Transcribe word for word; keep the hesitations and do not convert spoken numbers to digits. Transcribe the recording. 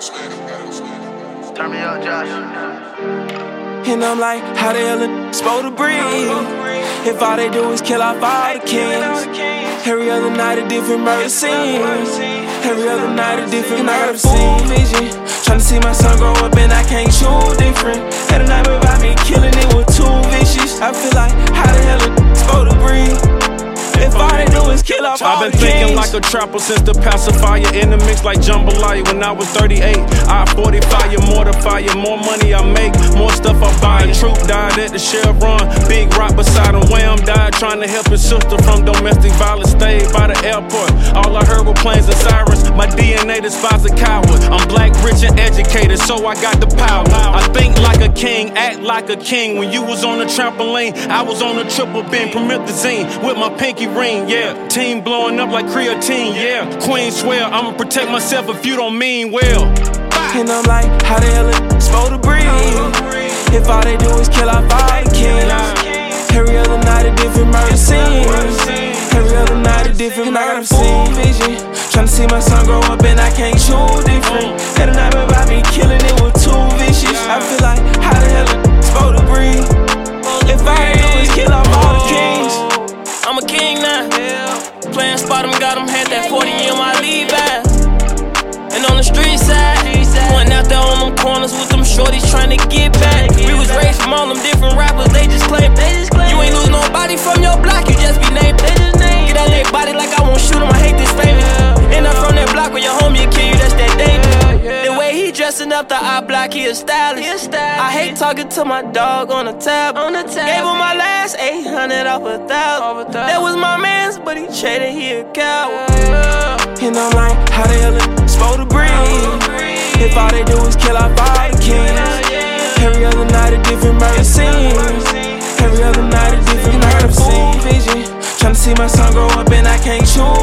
Turn me up, Josh. And I'm like, how the hell a supposed to breathe if all they do is kill off all the kings? Every other night a different murder scene. Every other night a different murder scene. Vision, tryna see my son grow up and I can't choose different. Had a night about me killing it with two vicious. I feel like, how the hell a supposed to breathe if all they do is kill off all the kings? I've been thinking like a trapper since the pacifier. In the mix like jambalaya when I was thirty-eight. I forty-five, you mortify you. More money I make, more stuff I buy. Troop died at the Chevron. Big rock beside him. Wham died trying to help his sister from domestic violence. Stayed by the airport. All I heard were planes and sirens. My D N A despises a coward. I'm black, rich, and educated, so I got the power. I think like a king, act like a king. When you was on the trampoline, I was on the triple bend, promethazine with my pinky ring, yeah. Team blowing up like creatine, yeah. Queen swear, I'ma protect myself if you don't mean well. And I'm like, how the hell a supposed to breathe if all they do is kill off all the kings? Every other night a different murder scene. Every other night a different murder scene. Vision, tryna see my son grow up and I can't choose different. Had a night about me killing it with two vicious. I feel like, how the hell a supposed to breathe if all they do is kill off all the kings? I'm a king now. Playing spot him, got him, had that forty in my lead bag. And on the street side, going out there on them corners with them shorties trying to get back. We was raised from all them different rappers, they just claim. You ain't lose nobody from your block, you just be named. Get out they body like I won't shoot him, I hate this famous. And I'm from that block where your homie will kill you, that's that danger. The way he dressing up the I block, he a stylist. I hate talking to my dog on the tab. Gave him my last eight hundred off a thousand. That was my man's, but he traded, he a coward. And I'm like, how the hell a supposed to breathe if all they do is kill off all the kings? Every other night a different murder scene. Every other night a different murder scene. Vision, tryna see my son grow up and I can't choose